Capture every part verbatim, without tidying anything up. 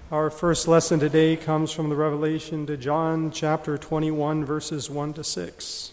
Our first lesson today comes from the Revelation to John chapter twenty-one, verses one to six.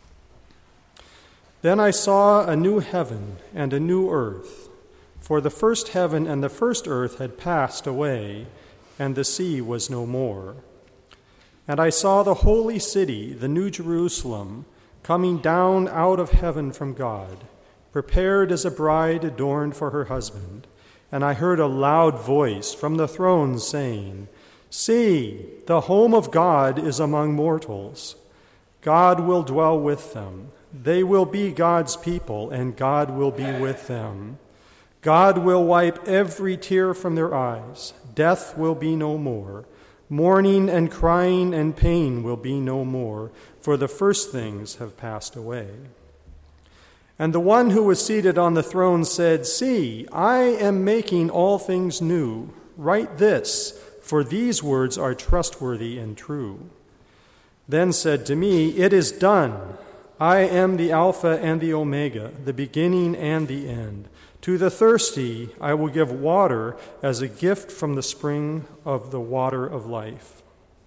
Then I saw a new heaven and a new earth, for the first heaven and the first earth had passed away, and the sea was no more. And I saw the holy city, the new Jerusalem, coming down out of heaven from God, prepared as a bride adorned for her husband. And I heard a loud voice from the throne saying, "See, the home of God is among mortals. God will dwell with them. They will be God's people, and God will be with them. God will wipe every tear from their eyes. Death will be no more. Mourning and crying and pain will be no more, for the first things have passed away." And the one who was seated on the throne said, "See, I am making all things new. Write this, for these words are trustworthy and true." Then said to me, "It is done. I am the Alpha and the Omega, the beginning and the end. To the thirsty I will give water as a gift from the spring of the water of life."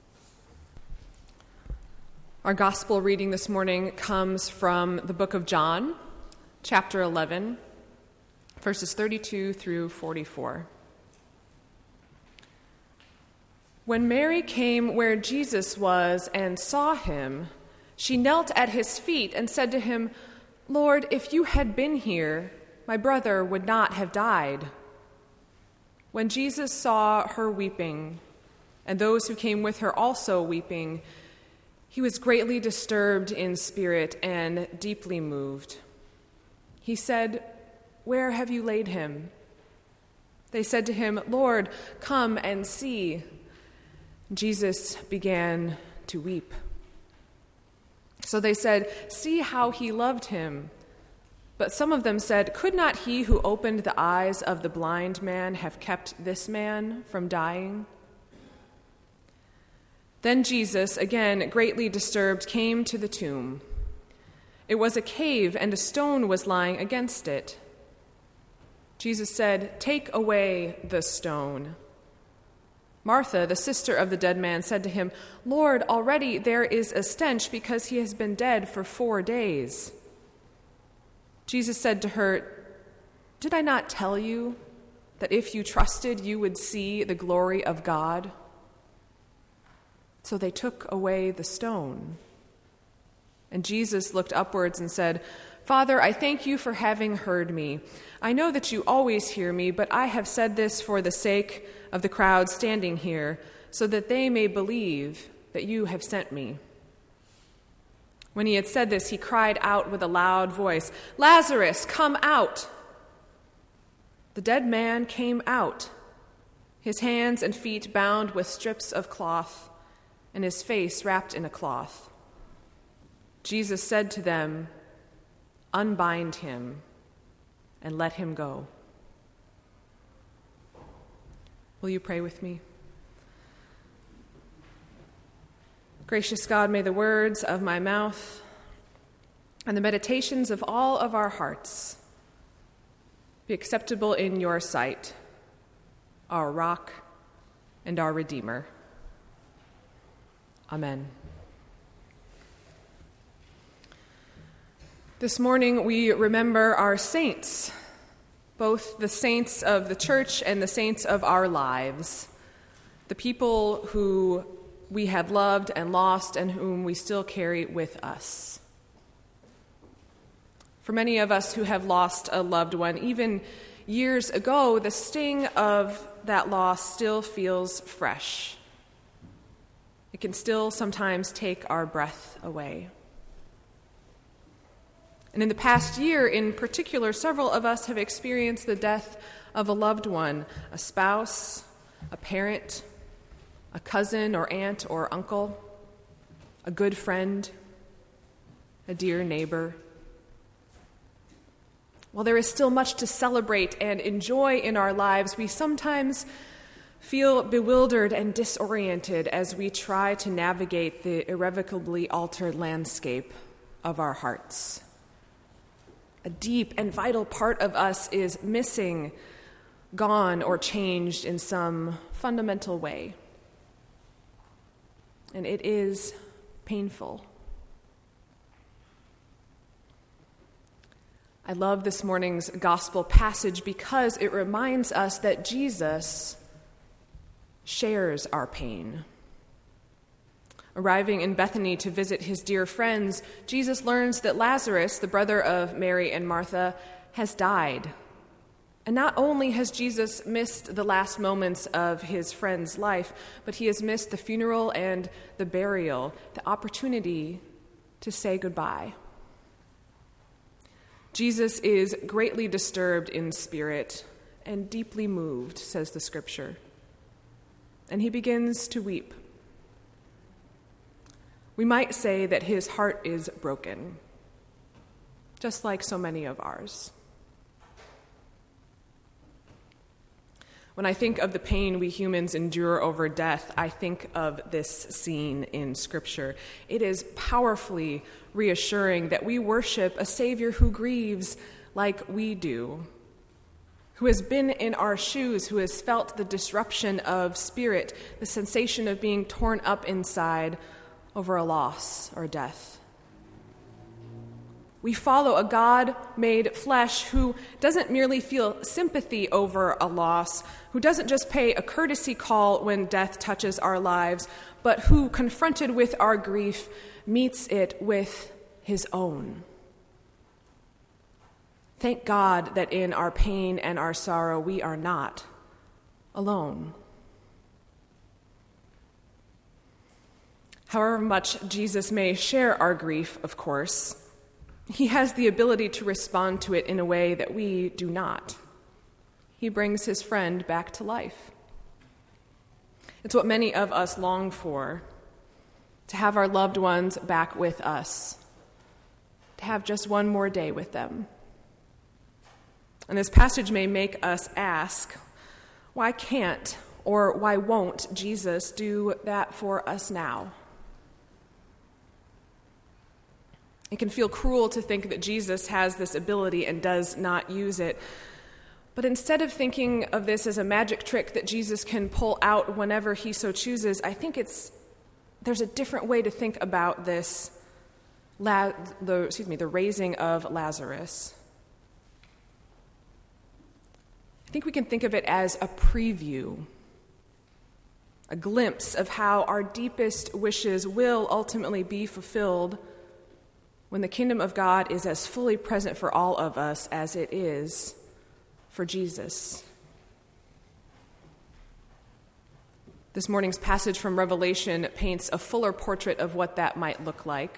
Our gospel reading this morning comes from the book of John, chapter eleven, verses thirty-two through forty-four. When Mary came where Jesus was and saw him, she knelt at his feet and said to him, "Lord, if you had been here, my brother would not have died." When Jesus saw her weeping, and those who came with her also weeping, he was greatly disturbed in spirit and deeply moved. He said, "Where have you laid him?" They said to him, "Lord, come and see." Jesus began to weep. So they said, "See how he loved him." But some of them said, "Could not he who opened the eyes of the blind man have kept this man from dying?" Then Jesus, again greatly disturbed, came to the tomb. It was a cave, and a stone was lying against it. Jesus said, "Take away the stone." Martha, the sister of the dead man, said to him, "Lord, already there is a stench because he has been dead for four days." Jesus said to her, "Did I not tell you that if you trusted, you would see the glory of God?" So they took away the stone. And Jesus looked upwards and said, "Father, I thank you for having heard me. I know that you always hear me, but I have said this for the sake of the crowd standing here, so that they may believe that you have sent me." When he had said this, he cried out with a loud voice, "Lazarus, come out!" The dead man came out, his hands and feet bound with strips of cloth, and his face wrapped in a cloth. Jesus said to them, "Unbind him and let him go." Will you pray with me? Gracious God, may the words of my mouth and the meditations of all of our hearts be acceptable in your sight, our rock and our Redeemer. Amen. This morning we remember our saints, both the saints of the church and the saints of our lives, the people who we have loved and lost and whom we still carry with us. For many of us who have lost a loved one, even years ago, the sting of that loss still feels fresh. It can still sometimes take our breath away. And in the past year, in particular, several of us have experienced the death of a loved one, a spouse, a parent, a cousin or aunt or uncle, a good friend, a dear neighbor. While there is still much to celebrate and enjoy in our lives, we sometimes feel bewildered and disoriented as we try to navigate the irrevocably altered landscape of our hearts. A deep and vital part of us is missing gone or changed in some fundamental way. And it is painful. I love this morning's gospel passage because it reminds us that Jesus shares our pain. Arriving in Bethany to visit his dear friends, Jesus learns that Lazarus, the brother of Mary and Martha, has died. And not only has Jesus missed the last moments of his friend's life, but he has missed the funeral and the burial, the opportunity to say goodbye. Jesus is greatly disturbed in spirit and deeply moved, says the scripture. And he begins to weep. We might say that his heart is broken, just like so many of ours. When I think of the pain we humans endure over death, I think of this scene in Scripture. It is powerfully reassuring that we worship a Savior who grieves like we do, who has been in our shoes, who has felt the disruption of spirit, the sensation of being torn up inside over a loss or death. We follow a God made flesh who doesn't merely feel sympathy over a loss, who doesn't just pay a courtesy call when death touches our lives, but who, confronted with our grief, meets it with his own. Thank God that in our pain and our sorrow, we are not alone. However much Jesus may share our grief, of course, he has the ability to respond to it in a way that we do not. He brings his friend back to life. It's what many of us long for, to have our loved ones back with us, to have just one more day with them. And this passage may make us ask, why can't or why won't Jesus do that for us now? It can feel cruel to think that Jesus has this ability and does not use it. But instead of thinking of this as a magic trick that Jesus can pull out whenever he so chooses, I think it's there's a different way to think about this, la, the, excuse me, the raising of Lazarus. I think we can think of it as a preview, a glimpse of how our deepest wishes will ultimately be fulfilled when the kingdom of God is as fully present for all of us as it is for Jesus. This morning's passage from Revelation paints a fuller portrait of what that might look like.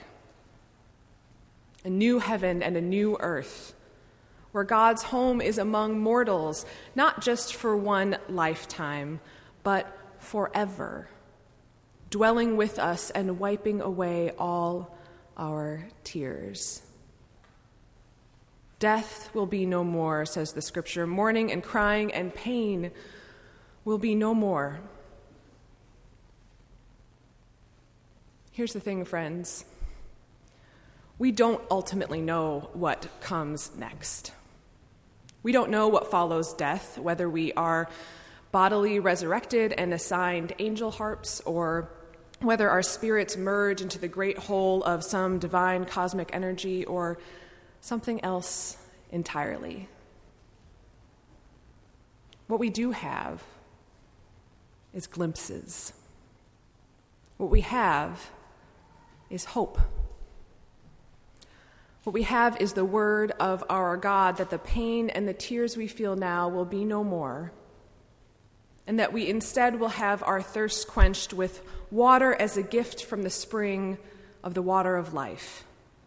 A new heaven and a new earth, where God's home is among mortals, not just for one lifetime, but forever, dwelling with us and wiping away all our tears. Death will be no more, says the scripture. Mourning and crying and pain will be no more. Here's the thing, friends. We don't ultimately know what comes next. We don't know what follows death, whether we are bodily resurrected and assigned angel harps, or whether our spirits merge into the great whole of some divine cosmic energy, or something else entirely. What we do have is glimpses. What we have is hope. What we have is the word of our God that the pain and the tears we feel now will be no more, and that we instead will have our thirst quenched with water as a gift from the spring of the water of life.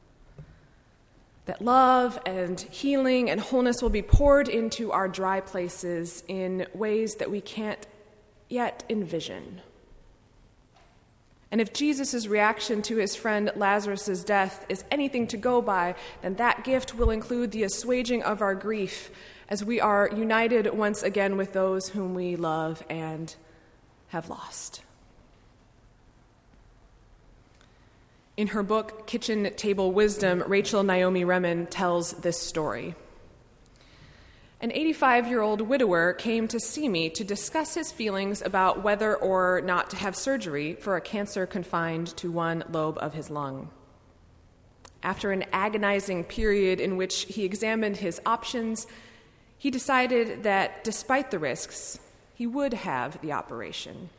That love and healing and wholeness will be poured into our dry places in ways that we can't yet envision. And if Jesus' reaction to his friend Lazarus' death is anything to go by, then that gift will include the assuaging of our grief as we are united once again with those whom we love and have lost. In her book, Kitchen Table Wisdom, Rachel Naomi Remen tells this story. An eighty-five-year-old widower came to see me to discuss his feelings about whether or not to have surgery for a cancer confined to one lobe of his lung. After an agonizing period in which he examined his options, he decided that despite the risks, he would have the operation.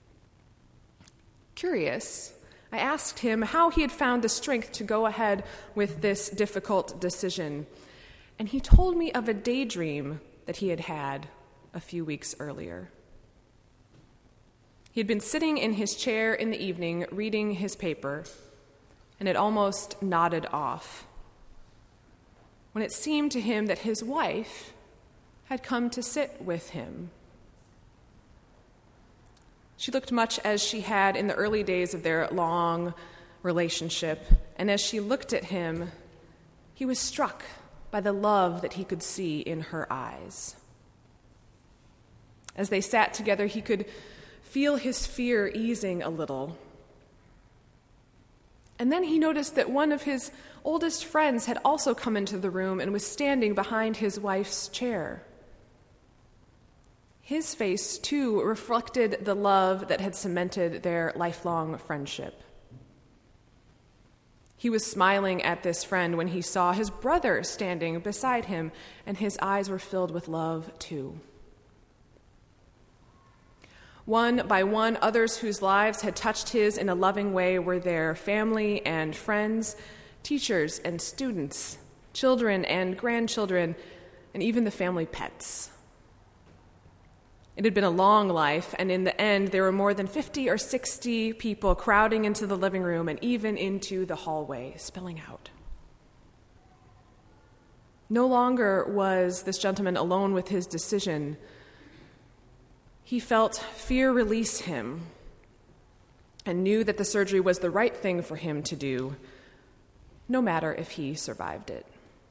Curious, I asked him how he had found the strength to go ahead with this difficult decision, and he told me of a daydream that he had had a few weeks earlier. He had been sitting in his chair in the evening reading his paper, and had almost nodded off, when it seemed to him that his wife had come to sit with him. She looked much as she had in the early days of their long relationship, and as she looked at him, he was struck by the love that he could see in her eyes. As they sat together, he could feel his fear easing a little. And then he noticed that one of his oldest friends had also come into the room and was standing behind his wife's chair. His face, too, reflected the love that had cemented their lifelong friendship. He was smiling at this friend when he saw his brother standing beside him, and his eyes were filled with love, too. One by one, others whose lives had touched his in a loving way were their family and friends, teachers and students, children and grandchildren, and even the family pets. It had been a long life, and in the end, there were more than fifty or sixty people crowding into the living room and even into the hallway, spilling out. No longer was this gentleman alone with his decision. He felt fear release him and knew that the surgery was the right thing for him to do, no matter if he survived it.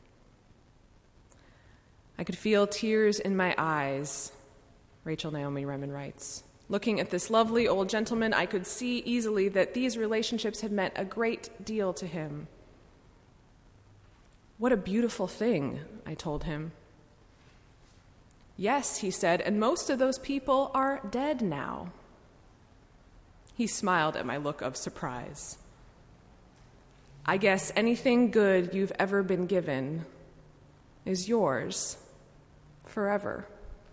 I could feel tears in my eyes, Rachel Naomi Remen writes. Looking at this lovely old gentleman, I could see easily that these relationships had meant a great deal to him. What a beautiful thing, I told him. Yes, he said, and most of those people are dead now. He smiled at my look of surprise. I guess anything good you've ever been given is yours forever.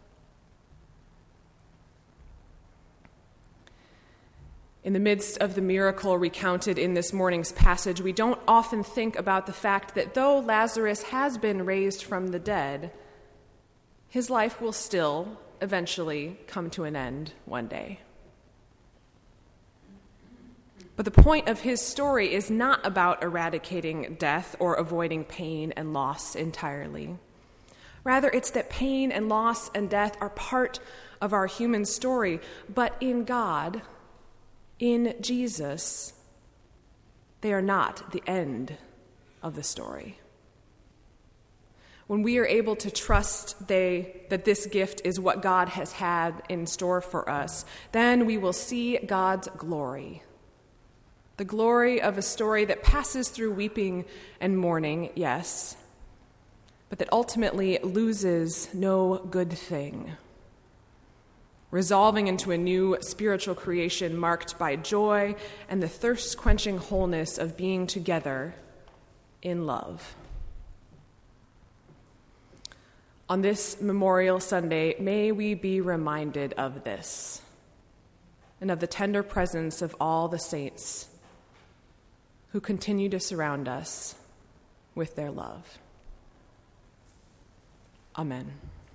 In the midst of the miracle recounted in this morning's passage, we don't often think about the fact that though Lazarus has been raised from the dead, his life will still eventually come to an end one day. But the point of his story is not about eradicating death or avoiding pain and loss entirely. Rather, it's that pain and loss and death are part of our human story, but in God, in Jesus, they are not the end of the story. When we are able to trust they, that this gift is what God has had in store for us, then we will see God's glory. The glory of a story that passes through weeping and mourning, yes, but that ultimately loses no good thing, resolving into a new spiritual creation marked by joy and the thirst-quenching wholeness of being together in love. On this Memorial Sunday, may we be reminded of this and of the tender presence of all the saints who continue to surround us with their love. Amen.